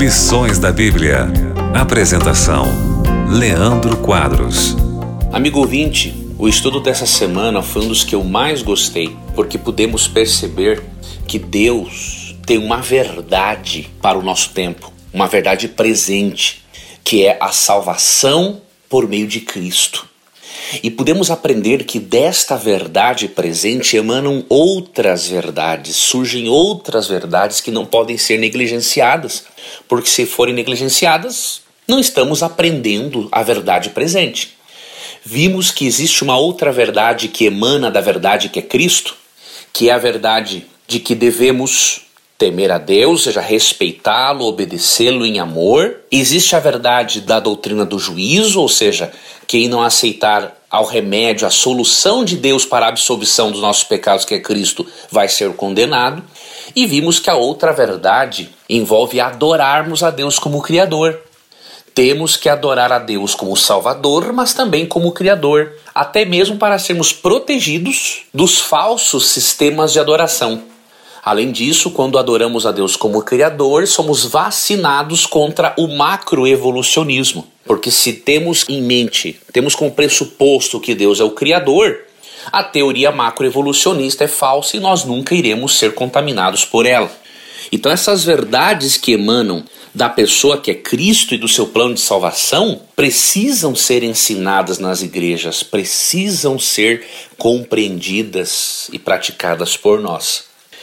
Lições da Bíblia. Apresentação: Leandro Quadros. Amigo ouvinte, o estudo dessa semana foi um dos que eu mais gostei, porque pudemos perceber que Deus tem uma verdade para o nosso tempo, uma verdade presente, que é a salvação por meio de Cristo. E podemos aprender que desta verdade presente emanam outras verdades, surgem outras verdades que não podem ser negligenciadas, porque se forem negligenciadas, não estamos aprendendo a verdade presente. Vimos que existe uma outra verdade que emana da verdade que é Cristo, que é a verdade de que devemos temer a Deus, ou seja, respeitá-lo, obedecê-lo em amor. Existe a verdade da doutrina do juízo, ou seja, quem não aceitar ao remédio, a solução de Deus para a absolvição dos nossos pecados, que é Cristo, vai ser condenado. E vimos que a outra verdade envolve adorarmos a Deus como Criador. Temos que adorar a Deus como Salvador, mas também como Criador, até mesmo para sermos protegidos dos falsos sistemas de adoração. Além disso, quando adoramos a Deus como Criador, somos vacinados contra o macroevolucionismo. Porque se temos em mente, temos como pressuposto que Deus é o Criador, a teoria macroevolucionista é falsa e nós nunca iremos ser contaminados por ela. Então essas verdades que emanam da pessoa que é Cristo e do seu plano de salvação precisam ser ensinadas nas igrejas, precisam ser compreendidas e praticadas por nós.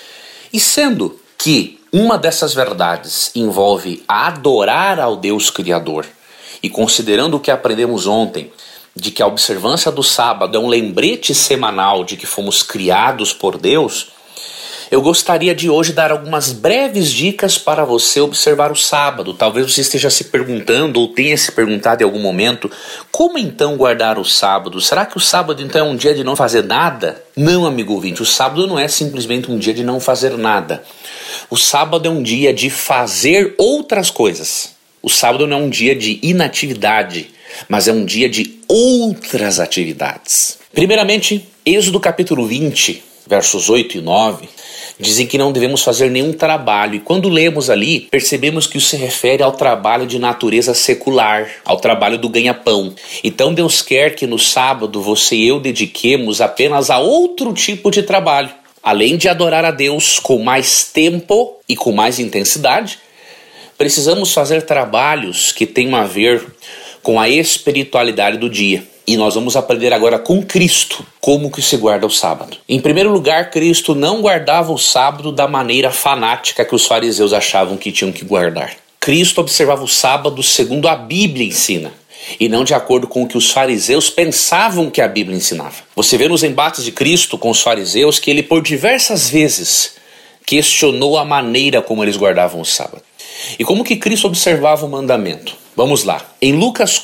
E sendo que uma dessas verdades envolve adorar ao Deus Criador, e considerando o que aprendemos ontem, de que a observância do sábado é um lembrete semanal de que fomos criados por Deus, eu gostaria de hoje dar algumas breves dicas para você observar o sábado. Talvez você esteja se perguntando ou tenha se perguntado em algum momento, como então guardar o sábado? Será que o sábado então é um dia de não fazer nada? Não, amigo ouvinte, o sábado não é simplesmente um dia de não fazer nada. O sábado é um dia de fazer outras coisas. O sábado não é um dia de inatividade, mas é um dia de outras atividades. Primeiramente, Êxodo capítulo 20, versos 8 e 9, dizem que não devemos fazer nenhum trabalho. E quando lemos ali, percebemos que isso se refere ao trabalho de natureza secular, ao trabalho do ganha-pão. Então Deus quer que no sábado você e eu dediquemos apenas a outro tipo de trabalho. Além de adorar a Deus com mais tempo e com mais intensidade, precisamos fazer trabalhos que tenham a ver com a espiritualidade do dia. E nós vamos aprender agora com Cristo como que se guarda o sábado. Em primeiro lugar, Cristo não guardava o sábado da maneira fanática que os fariseus achavam que tinham que guardar. Cristo observava o sábado segundo a Bíblia ensina, e não de acordo com o que os fariseus pensavam que a Bíblia ensinava. Você vê nos embates de Cristo com os fariseus que ele por diversas vezes questionou a maneira como eles guardavam o sábado. E como que Cristo observava o mandamento? Vamos lá. Em Lucas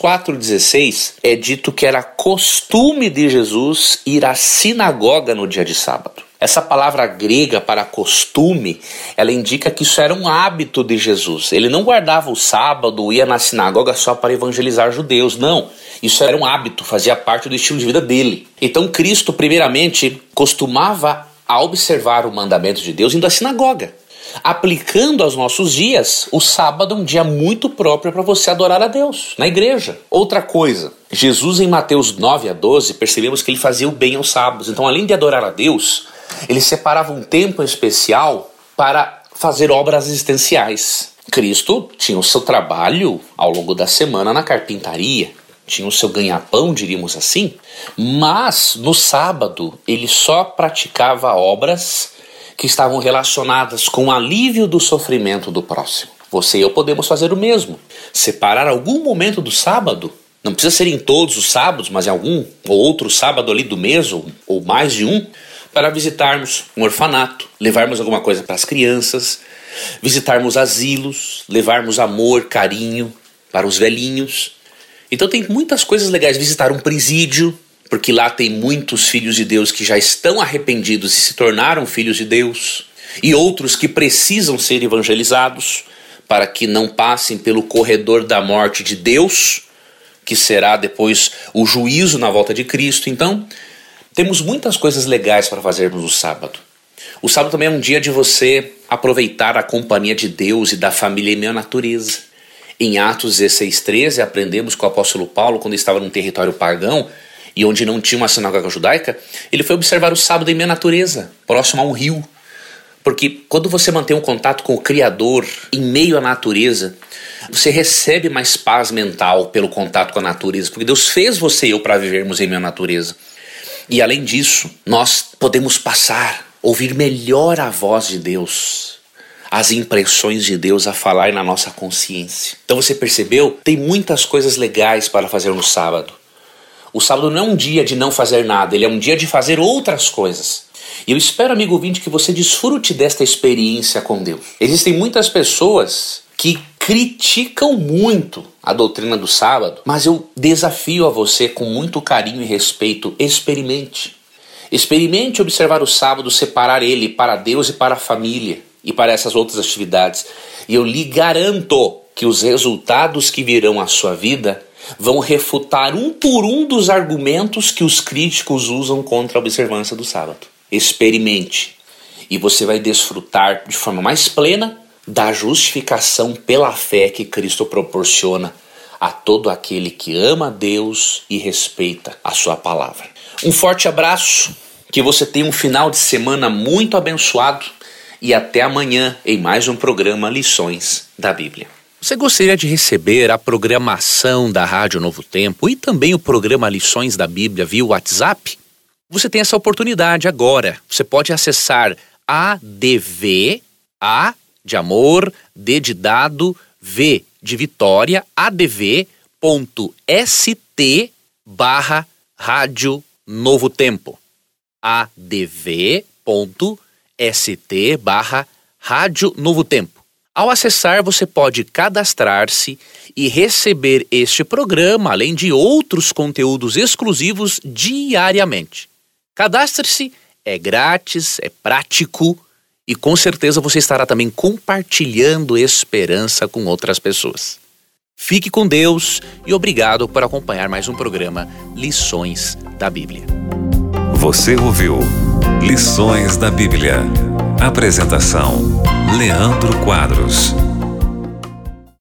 4,16 é dito que era costume de Jesus ir à sinagoga no dia de sábado. Essa palavra grega para costume, ela indica que isso era um hábito de Jesus. Ele não guardava o sábado, ia na sinagoga só para evangelizar judeus, não. Isso era um hábito, fazia parte do estilo de vida dele. Então Cristo, primeiramente, costumava a observar o mandamento de Deus indo à sinagoga. Aplicando aos nossos dias, o sábado é um dia muito próprio para você adorar a Deus, na igreja. Outra coisa, Jesus em Mateus 9-12, percebemos que ele fazia o bem aos sábados. Então, além de adorar a Deus, ele separava um tempo especial para fazer obras existenciais. Cristo tinha o seu trabalho ao longo da semana na carpintaria, tinha o seu ganha-pão, diríamos assim, mas no sábado ele só praticava obras que estavam relacionadas com o alívio do sofrimento do próximo. Você e eu podemos fazer o mesmo. Separar algum momento do sábado, não precisa ser em todos os sábados, mas em algum ou outro sábado ali do mês, ou mais de um, para visitarmos um orfanato, levarmos alguma coisa para as crianças, visitarmos asilos, levarmos amor, carinho para os velhinhos. Então tem muitas coisas legais. Visitar um presídio, porque lá tem muitos filhos de Deus que já estão arrependidos e se tornaram filhos de Deus, e outros que precisam ser evangelizados para que não passem pelo corredor da morte de Deus, que será depois o juízo na volta de Cristo. Então, temos muitas coisas legais para fazermos no sábado. O sábado também é um dia de você aproveitar a companhia de Deus e da família em meio à natureza. Em Atos 16:13, aprendemos que o apóstolo Paulo, quando estava num território pagão e onde não tinha uma sinagoga judaica, ele foi observar o sábado em meio à natureza, próximo a um rio. Porque quando você mantém um contato com o Criador em meio à natureza, você recebe mais paz mental pelo contato com a natureza, porque Deus fez você e eu para vivermos em meio à natureza. E além disso, nós podemos ouvir melhor a voz de Deus, as impressões de Deus a falar na nossa consciência. Então você percebeu? Tem muitas coisas legais para fazer no sábado. O sábado não é um dia de não fazer nada, ele é um dia de fazer outras coisas. E eu espero, amigo ouvinte, que você desfrute desta experiência com Deus. Existem muitas pessoas que criticam muito a doutrina do sábado, mas eu desafio a você com muito carinho e respeito, experimente. Experimente observar o sábado, separar ele para Deus e para a família e para essas outras atividades. E eu lhe garanto que os resultados que virão à sua vida vão refutar um por um dos argumentos que os críticos usam contra a observância do sábado. Experimente e você vai desfrutar de forma mais plena da justificação pela fé que Cristo proporciona a todo aquele que ama Deus e respeita a sua palavra. Um forte abraço, que você tenha um final de semana muito abençoado e até amanhã em mais um programa Lições da Bíblia. Você gostaria de receber a programação da Rádio Novo Tempo e também o programa Lições da Bíblia via WhatsApp? Você tem essa oportunidade agora. Você pode acessar ADV, A de amor, D de dado, V de Vitória, adv.st/Rádio Novo Tempo. adv.st/Rádio Novo Tempo. Ao acessar, você pode cadastrar-se e receber este programa, além de outros conteúdos exclusivos diariamente. Cadastre-se, é grátis, é prático e com certeza você estará também compartilhando esperança com outras pessoas. Fique com Deus e obrigado por acompanhar mais um programa Lições da Bíblia. Você ouviu Lições da Bíblia. Apresentação: Leandro Quadros.